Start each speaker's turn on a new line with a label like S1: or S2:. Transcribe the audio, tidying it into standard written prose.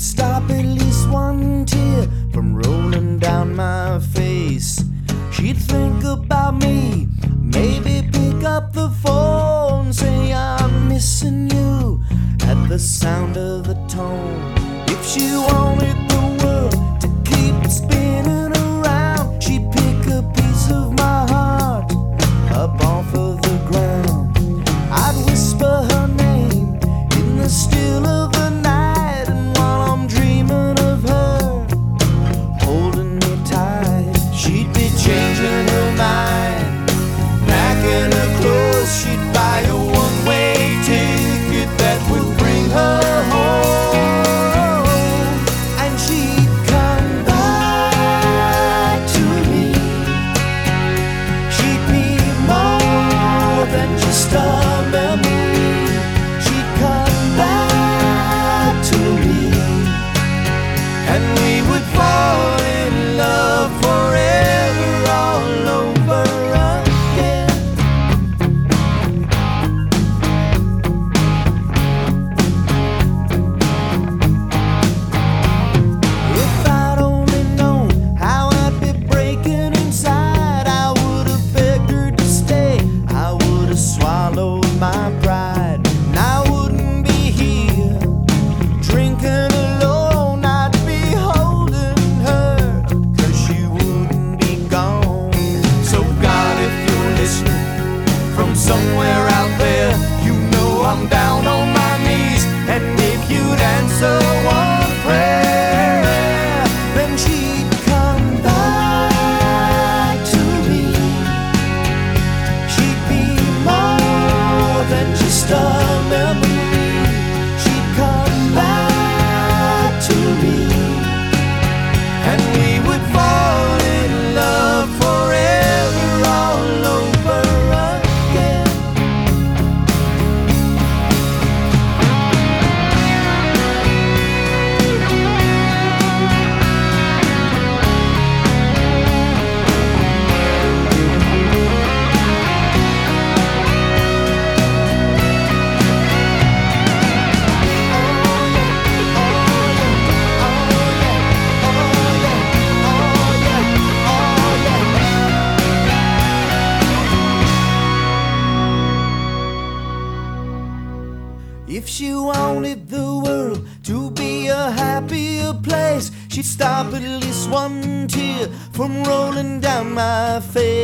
S1: stop at least one tear from rolling down my face. She'd think about me, maybe pick up the phone, say I'm missing you at the sound of the tone. If she wanted the world to keep spinning around, she'd pick a piece of my heart up off of the ground. I'd whisper her name in the still of the night, and while I'm dreaming of her holding me tight, she'd be changing her mind, packing her clothes. She'd buy a one-way ticket that would bring her home, and she'd come back to me. She'd be more than just a memory. She'd come back to me, and we would fall in love forever all over again. If I'd only known how I'd be breaking inside, I would have begged her to stay. I would have swallowed my pride, and I wouldn't be here drinking alone. I'd be holding her, 'cause she wouldn't be gone. So God, if you're listening from somewhere out there, you know I'm down on my knees, and if you'd answer one prayer, then she'd come back to me. She'd be more than just a memory. She'd come back to me, and we would fall in love forever all over again. If she wanted the world to be a happier place, she'd stop at least one tear from rolling down my face.